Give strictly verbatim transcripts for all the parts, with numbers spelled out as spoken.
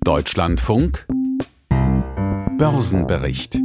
Deutschlandfunk Börsenbericht.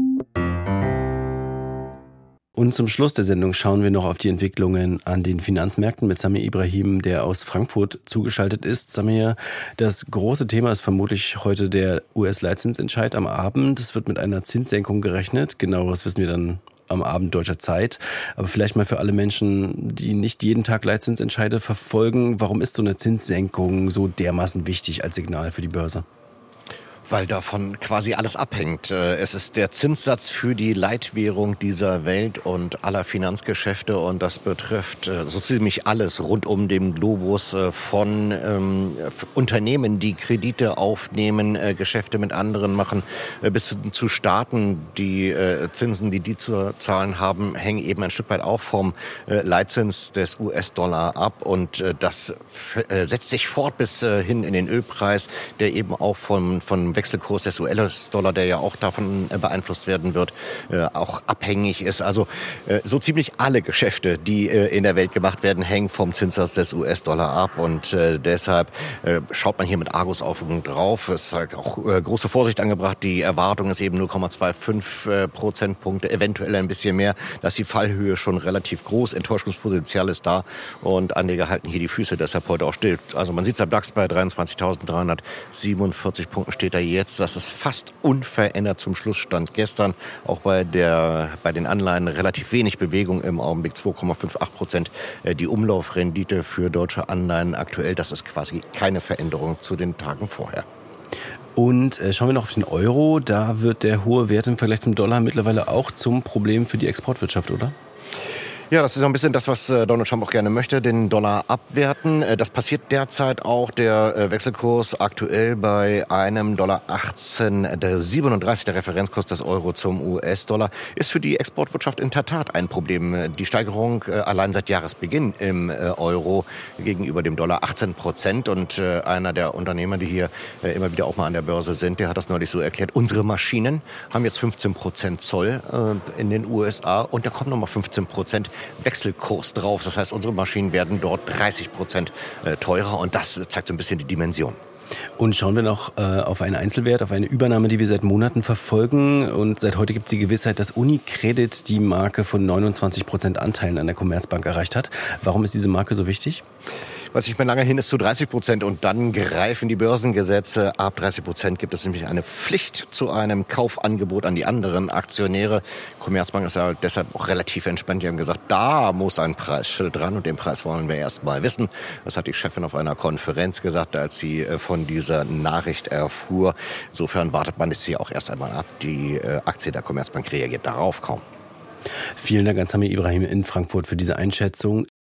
Und zum Schluss der Sendung schauen wir noch auf die Entwicklungen an den Finanzmärkten mit Samir Ibrahim, der aus Frankfurt zugeschaltet ist. Samir, das große Thema ist vermutlich heute der U S-Leitzinsentscheid am Abend. Es wird mit einer Zinssenkung gerechnet. Genaueres wissen wir dann am Abend deutscher Zeit. Aber vielleicht mal für alle Menschen, die nicht jeden Tag Leitzinsentscheide verfolgen, warum ist so eine Zinssenkung so dermaßen wichtig als Signal für die Börse? Weil davon quasi alles abhängt. Es ist der Zinssatz für die Leitwährung dieser Welt und aller Finanzgeschäfte, und das betrifft so ziemlich alles rund um den Globus, von ähm, Unternehmen, die Kredite aufnehmen, äh, Geschäfte mit anderen machen, äh, bis zu, zu Staaten. Die äh, Zinsen, die die zu zahlen haben, hängen eben ein Stück weit auch vom äh, Leitzins des U S-Dollar ab, und äh, das äh, setzt sich fort bis äh, hin in den Ölpreis, der eben auch vom, vom Wechselkurs des U S-Dollar, der ja auch davon beeinflusst werden wird, äh, auch abhängig ist. Also äh, so ziemlich alle Geschäfte, die äh, in der Welt gemacht werden, hängen vom Zinssatz des U S-Dollar ab, und äh, deshalb äh, schaut man hier mit Argusaugen drauf. Es ist halt auch äh, große Vorsicht angebracht. Die Erwartung ist eben null Komma fünfundzwanzig äh, Prozentpunkte, eventuell ein bisschen mehr. Da ist die Fallhöhe schon relativ groß. Enttäuschungspotenzial ist da, und Anleger halten hier die Füße deshalb heute auch still. Also man sieht es am DAX bei dreiundzwanzigtausenddreihundertsiebenundvierzig Punkten steht er jetzt. Das ist fast unverändert zum Schlussstand gestern. Auch bei der, bei den Anleihen relativ wenig Bewegung im Augenblick, zwei Komma achtzig Prozent. Die Umlaufrendite für deutsche Anleihen aktuell, das ist quasi keine Veränderung zu den Tagen vorher. Und äh, schauen wir noch auf den Euro. Da wird der hohe Wert im Vergleich zum Dollar mittlerweile auch zum Problem für die Exportwirtschaft, oder? Ja, das ist ein bisschen das, was Donald Trump auch gerne möchte, den Dollar abwerten. Das passiert derzeit auch. Der Wechselkurs aktuell bei einem Dollar achtzehn siebenunddreißig, der Referenzkurs des Euro zum U S-Dollar, ist für die Exportwirtschaft in der Tat ein Problem. Die Steigerung allein seit Jahresbeginn im Euro gegenüber dem Dollar achtzehn Prozent. Und einer der Unternehmer, die hier immer wieder auch mal an der Börse sind, der hat das neulich so erklärt: Unsere Maschinen haben jetzt fünfzehn Prozent Zoll in den U S A, und da kommen nochmal fünfzehn Prozent Wechselkurs drauf. Das heißt, unsere Maschinen werden dort dreißig Prozent teurer, und das zeigt so ein bisschen die Dimension. Und schauen wir noch äh, auf einen Einzelwert, auf eine Übernahme, die wir seit Monaten verfolgen. Und seit heute gibt es die Gewissheit, dass UniCredit die Marke von neunundzwanzig Prozent Anteilen an der Commerzbank erreicht hat. Warum ist diese Marke so wichtig? Was ich mir lange hin ist zu dreißig Prozent, und dann greifen die Börsengesetze. Ab dreißig Prozent gibt es nämlich eine Pflicht zu einem Kaufangebot an die anderen Aktionäre. Commerzbank ist ja deshalb auch relativ entspannt. Die haben gesagt, da muss ein Preisschild dran, und den Preis wollen wir erst mal wissen. Das hat die Chefin auf einer Konferenz gesagt, als sie von dieser Nachricht erfuhr. Insofern wartet man es hier auch erst einmal ab. Die Aktie der Commerzbank reagiert darauf kaum. Vielen Dank an Samir Ibrahim in Frankfurt für diese Einschätzung.